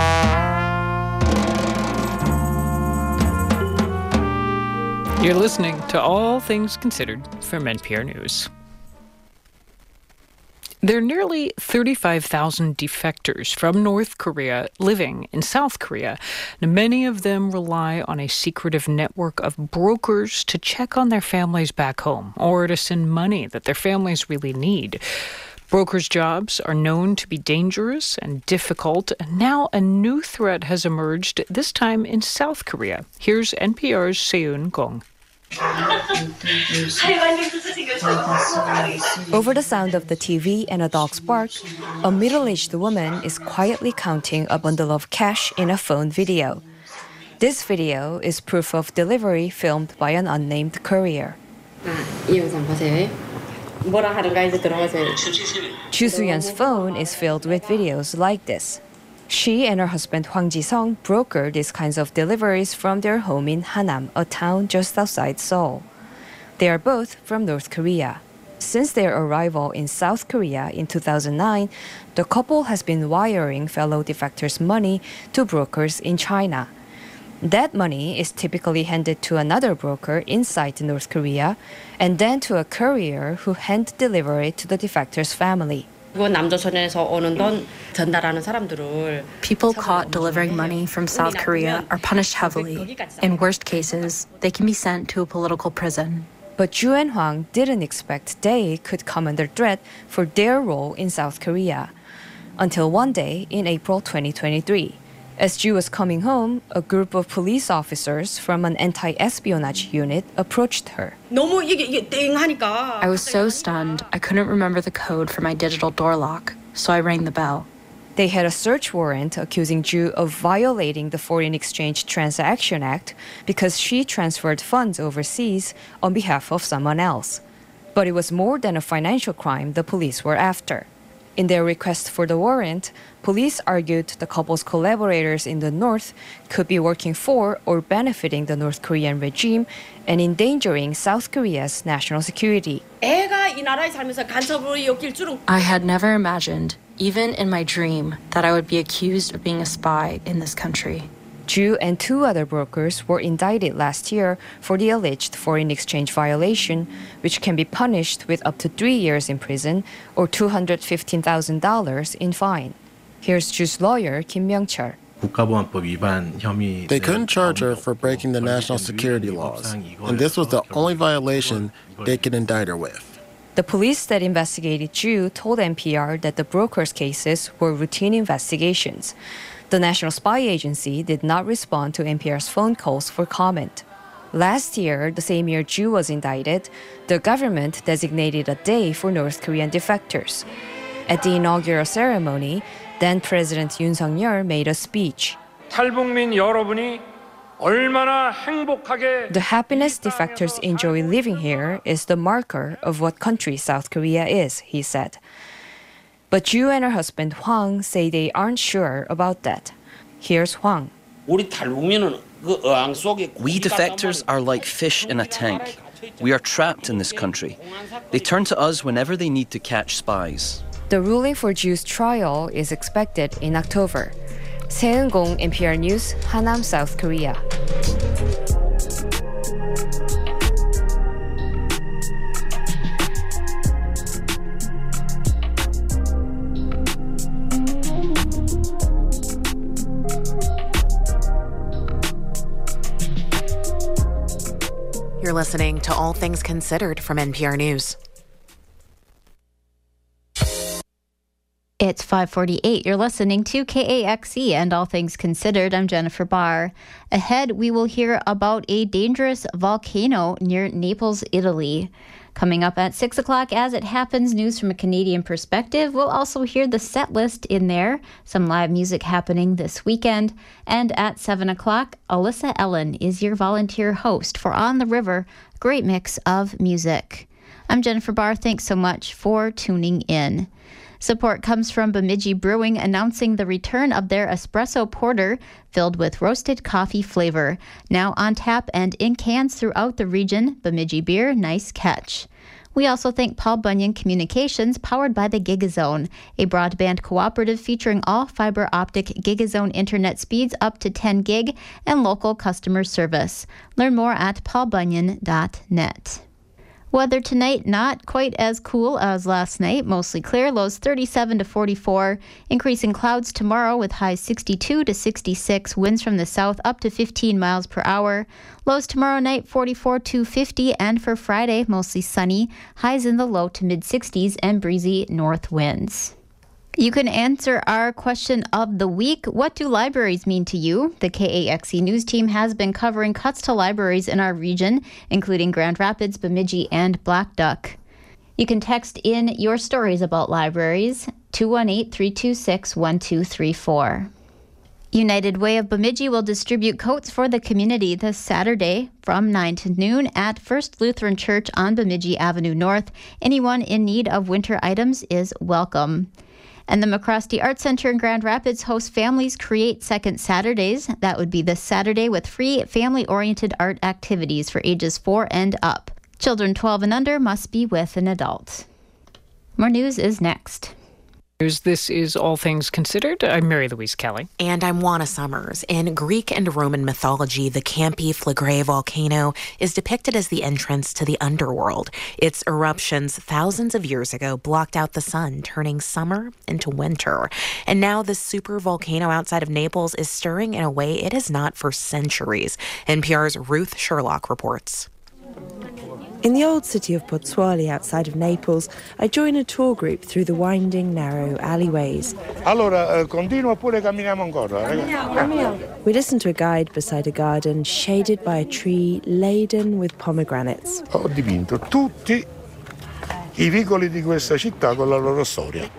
You're listening to All Things Considered from NPR News. There are nearly 35,000 defectors from North Korea living in South Korea. Now, many of them rely on a secretive network of brokers to check on their families back home or to send money that their families really need. Brokers' jobs are known to be dangerous and difficult, and now a new threat has emerged, this time in South Korea. Here's NPR's Seun Gong. Over the sound of the TV and a dog's bark, a middle-aged woman is quietly counting a bundle of cash in a phone video. This video is proof of delivery filmed by an unnamed courier. Chu Su-yeon's phone is filled with videos like this. She and her husband Hwang Ji-sung broker these kinds of deliveries from their home in Hanam, a town just outside Seoul. They are both from North Korea. Since their arrival in South Korea in 2009, the couple has been wiring fellow defectors money to brokers in China. That money is typically handed to another broker inside North Korea and then to a courier who hand deliver it to the defector's family. People caught delivering money from South Korea are punished heavily. In worst cases, they can be sent to a political prison. But Ju and Hwang didn't expect they could come under threat for their role in South Korea. Until one day in April 2023. As Ju was coming home, a group of police officers from an anti-espionage unit approached her. I was so stunned, I couldn't remember the code for my digital door lock, so I rang the bell. They had a search warrant accusing Ju of violating the Foreign Exchange Transaction Act because she transferred funds overseas on behalf of someone else. But it was more than a financial crime the police were after. In their request for the warrant, police argued the couple's collaborators in the north could be working for or benefiting the North Korean regime and endangering South Korea's national security. I had never imagined, even in my dream, that I would be accused of being a spy in this country. Ju and two other brokers were indicted last year for the alleged foreign exchange violation, which can be punished with up to 3 years in prison or $215,000 in fine. Here's Ju's lawyer, Kim Myung-chul. They couldn't charge her for breaking the national security laws, and this was the only violation they could indict her with. The police that investigated Ju told NPR that the brokers' cases were routine investigations. The National Spy Agency did not respond to NPR's phone calls for comment. Last year, the same year Ju was indicted, the government designated a day for North Korean defectors. At the inaugural ceremony, then President Yoon Suk-yeol made a speech. The happiness defectors enjoy living here is the marker of what country South Korea is, he said. But Ju and her husband Hwang say they aren't sure about that. Here's Hwang. We defectors are like fish in a tank. We are trapped in this country. They turn to us whenever they need to catch spies. The ruling for Ju's trial is expected in October. Seun Gong, NPR News, Hanam, South Korea. You're listening to All Things Considered from NPR News. It's 5:48. You're listening to KAXE and All Things Considered. I'm Jennifer Barr. Ahead, we will hear about a dangerous volcano near Naples, Italy. Coming up at 6 o'clock, as it happens, news from a Canadian perspective. We'll also hear the set list in there, some live music happening this weekend. And at 7 o'clock, Alyssa Ellen is your volunteer host for On the River, great mix of music. I'm Jennifer Barr. Thanks so much for tuning in. Support comes from Bemidji Brewing, announcing the return of their espresso porter filled with roasted coffee flavor. Now on tap and in cans throughout the region, Bemidji Beer, nice catch. We also thank Paul Bunyan Communications, powered by the Gigazone, a broadband cooperative featuring all fiber optic Gigazone internet speeds up to 10 gig and local customer service. Learn more at paulbunyan.net. Weather tonight, not quite as cool as last night. Mostly clear, lows 37 to 44. Increasing clouds tomorrow with highs 62 to 66. Winds from the south up to 15 miles per hour. Lows tomorrow night 44 to 50. And for Friday, mostly sunny. Highs in the low to mid 60s and breezy north winds. You can answer our question of the week. What do libraries mean to you? The KAXE News team has been covering cuts to libraries in our region, including Grand Rapids, Bemidji, and Black Duck. You can text in your stories about libraries, 218-326-1234. United Way of Bemidji will distribute coats for the community this Saturday from 9 to noon at First Lutheran Church on Bemidji Avenue North. Anyone in need of winter items is welcome. And the McCrosty Arts Center in Grand Rapids hosts Families Create Second Saturdays. That would be this Saturday with free family-oriented art activities for ages 4 and up. Children 12 and under must be with an adult. More news is next. This is All Things Considered. I'm Mary Louise Kelly. And I'm Juana Summers. In Greek and Roman mythology, the Campi Flegrae volcano is depicted as the entrance to the underworld. Its eruptions thousands of years ago blocked out the sun, turning summer into winter. And now this super volcano outside of Naples is stirring in a way it has not for centuries. NPR's Ruth Sherlock reports. In the old city of Pozzuoli outside of Naples, I join a tour group through the winding, narrow alleyways. Allora, continua oppure camminiamo ancora? We listen to a guide beside a garden shaded by a tree laden with pomegranates. Ho dipinto tutti I vicoli di questa città con la loro storia.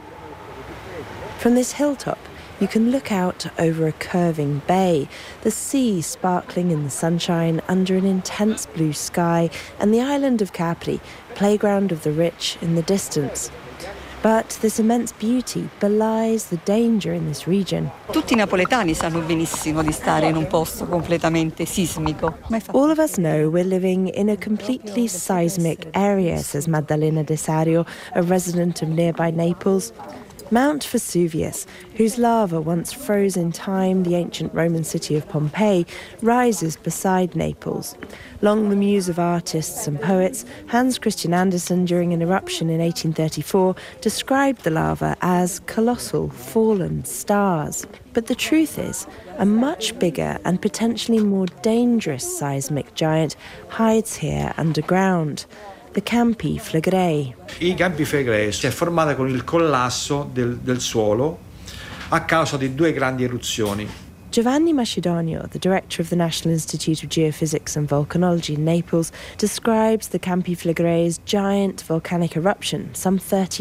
From this hilltop, you can look out over a curving bay, the sea sparkling in the sunshine under an intense blue sky, and the island of Capri, playground of the rich, in the distance. But this immense beauty belies the danger in this region. Tutti i napoletani sanno benissimo di stare in un posto completamente sismico. All of us know we're living in a completely seismic area, says Maddalena Desario, a resident of nearby Naples. Mount Vesuvius, whose lava once froze in time the ancient Roman city of Pompeii, rises beside Naples. Long the muse of artists and poets, Hans Christian Andersen, during an eruption in 1834, described the lava as colossal, fallen stars. But the truth is, a much bigger and potentially more dangerous seismic giant hides here underground. The Campi Flegrae. I Campi Flegrae si è formata con il collasso del suolo a causa di due grandi eruzioni. Giovanni Macedonio, the director of the National Institute of Geophysics and Volcanology in Naples, describes the Campi Flegrae's giant volcanic eruption some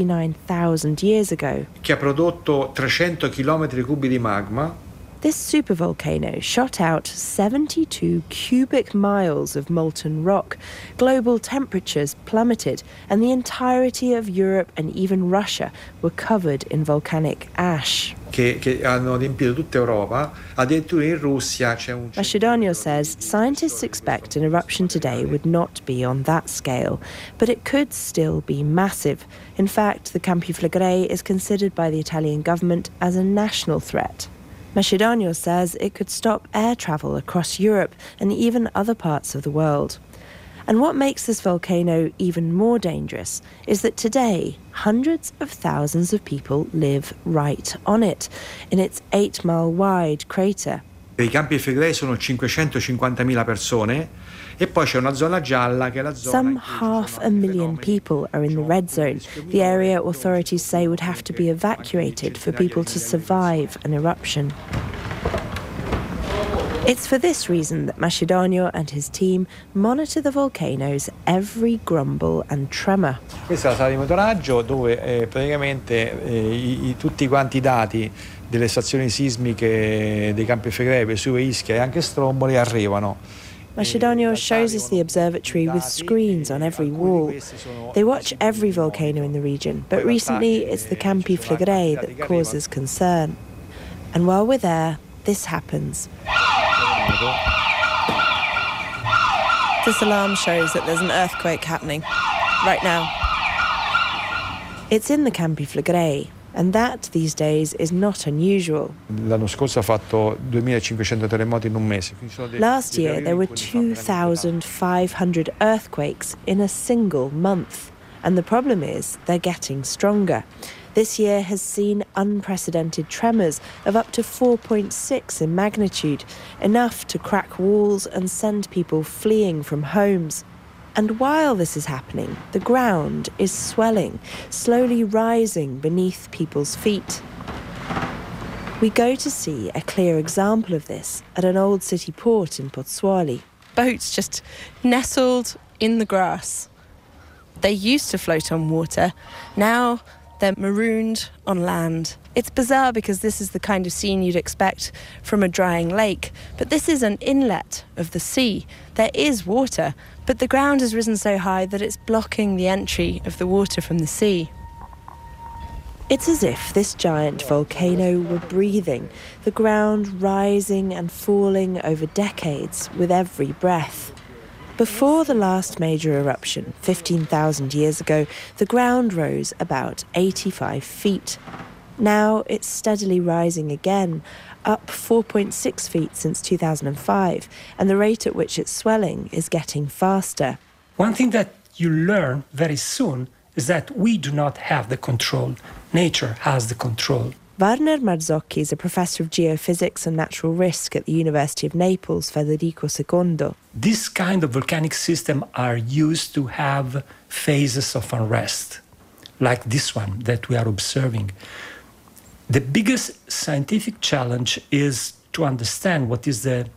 39,000 years ago. Che ha prodotto 300 chilometri cubi di magma. This supervolcano shot out 72 cubic miles of molten rock. Global temperatures plummeted, and the entirety of Europe and even Russia were covered in volcanic ash. Che hanno riempito tutta Europa, addirittura in Russia c'è un... Macedonio says scientists expect an eruption today would not be on that scale, but it could still be massive. In fact, the Campi Flegrae is considered by the Italian government as a national threat. Macedonio says it could stop air travel across Europe and even other parts of the world. And what makes this volcano even more dangerous is that today, hundreds of thousands of people live right on it, in its 8-mile-wide crater. I Campi Flegrae sono 550.000 persone e poi c'è una zona gialla che è la zona. Some 500,000 people are in the red zone, the area authorities say would have to be evacuated for people to survive an eruption. It's for this reason that Macedonio and his team monitor the volcano's every grumble and tremor. Questa è la sala di monitoraggio dove praticamente tutti quanti i dati delle stazioni sismiche dei Campi Flegrae, Vesuvio, Ischia e anche Stromboli arrivano. Macedonio shows us the observatory with screens on every wall. They watch every volcano in the region, but recently it's the Campi Flegrae that causes concern. And while we're there, this happens. This alarm shows that there's an earthquake happening right now. It's in the Campi Flegrei, and that these days is not unusual. L'anno scorso ha fatto 2500 terremoti in un mese. Last year there were 2,500 earthquakes in a single month. And the problem is they're getting stronger. This year has seen unprecedented tremors of up to 4.6 in magnitude, enough to crack walls and send people fleeing from homes. And while this is happening, the ground is swelling, slowly rising beneath people's feet. We go to see a clear example of this at an old city port in Pozzuoli. Boats just nestled in the grass. They used to float on water. Now they're marooned on land. It's bizarre because this is the kind of scene you'd expect from a drying lake, but this is an inlet of the sea. There is water, but the ground has risen so high that it's blocking the entry of the water from the sea. It's as if this giant volcano were breathing, the ground rising and falling over decades with every breath. Before the last major eruption, 15,000 years ago, the ground rose about 85 feet. Now it's steadily rising again, up 4.6 feet since 2005, and the rate at which it's swelling is getting faster. One thing that you learn very soon is that we do not have the control. Nature has the control. Warner Marzocchi is a professor of geophysics and natural risk at the University of Naples, Federico II. This kind of volcanic systems are used to have phases of unrest, like this one that we are observing. The biggest scientific challenge is to understand what is the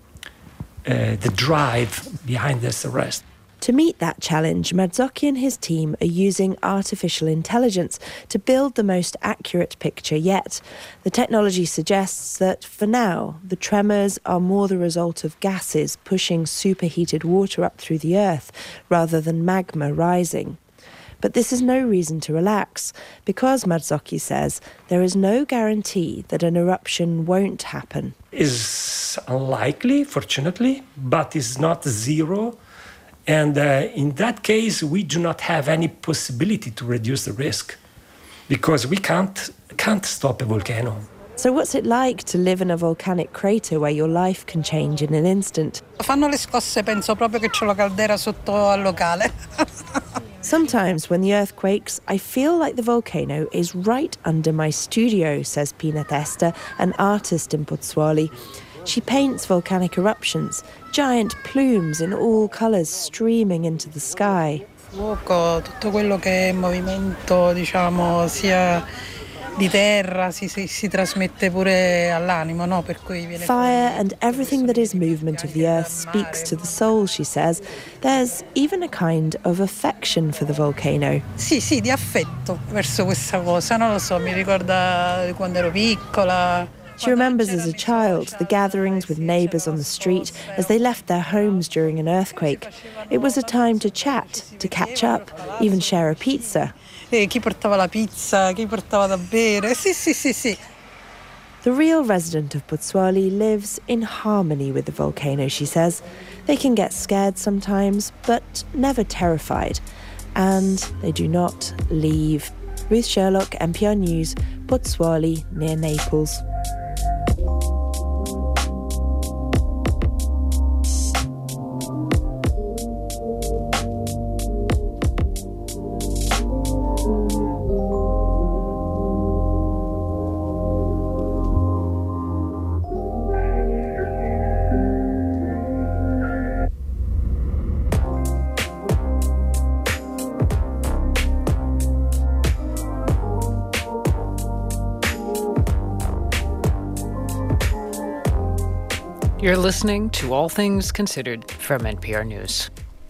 drive behind this arrest. To meet that challenge, Marzocchi and his team are using artificial intelligence to build the most accurate picture yet. The technology suggests that, for now, the tremors are more the result of gases pushing superheated water up through the earth, rather than magma rising. But this is no reason to relax, because, Marzocchi says, there is no guarantee that an eruption won't happen. It's unlikely, fortunately, but it's not zero. And in that case, we do not have any possibility to reduce the risk because we can't stop a volcano. So what's it like to live in a volcanic crater where your life can change in an instant? Fanno le scosse, penso proprio che c'ho la caldera sotto al locale. Sometimes when the earth quakes, I feel like the volcano is right under my studio, says Pina Testa, an artist in Pozzuoli. She paints volcanic eruptions, giant plumes in all colours streaming into the sky. Fuoco, tutto quello che è movimento, diciamo, sia di terra, si trasmette pure all'animo, no? Per cui viene Fire and everything that is movement of the earth speaks to the soul, she says. There's even a kind of affection for the volcano. Sì, di affetto verso questa cosa, non lo so, mi ricorda quando ero piccola. She remembers as a child the gatherings with neighbours on the street as they left their homes during an earthquake. It was a time to chat, to catch up, even share a pizza. Chi portava la pizza, chi portava da bere, sì. The real resident of Pozzuoli lives in harmony with the volcano, she says. They can get scared sometimes, but never terrified. And they do not leave. Ruth Sherlock, NPR News, Pozzuoli, near Naples. You're listening to All Things Considered from NPR News.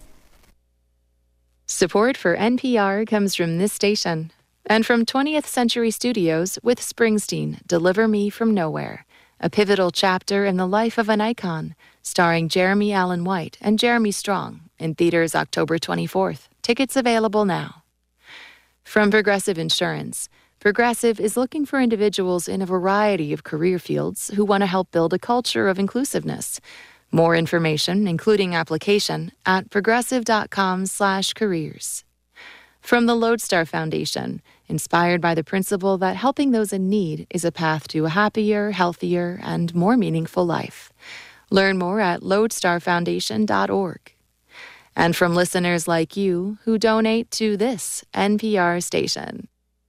Support for NPR comes from this station and from 20th Century Studios with Springsteen, Deliver Me From Nowhere, a pivotal chapter in the life of an icon, starring Jeremy Allen White and Jeremy Strong, in theaters October 24th. Tickets available now. From Progressive Insurance, Progressive is looking for individuals in a variety of career fields who want to help build a culture of inclusiveness. More information, including application, at progressive.com/careers. From the Lodestar Foundation, inspired by the principle that helping those in need is a path to a happier, healthier, and more meaningful life. Learn more at lodestarfoundation.org. And from listeners like you who donate to this NPR station.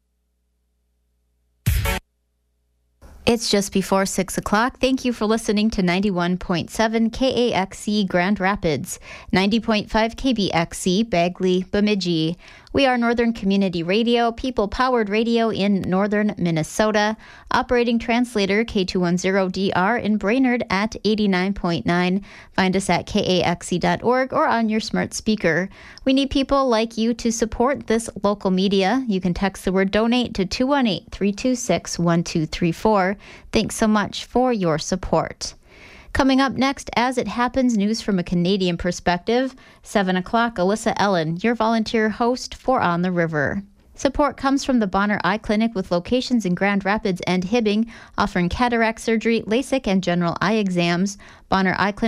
It's just before 6 o'clock. Thank you for listening to 91.7 KAXC Grand Rapids, 90.5 KBXC Bagley, Bemidji. We are Northern Community Radio, people-powered radio in northern Minnesota. Operating translator K210DR in Brainerd at 89.9. Find us at kaxc.org or on your smart speaker. We need people like you to support this local media. You can text the word donate to 218-326-1234. Thanks so much for your support. Coming up next, As It Happens, news from a Canadian perspective. 7 o'clock, Alyssa Ellen, your volunteer host for On the River. Support comes from the Bonner Eye Clinic with locations in Grand Rapids and Hibbing, offering cataract surgery, LASIK, and general eye exams. Bonner Eye Clinic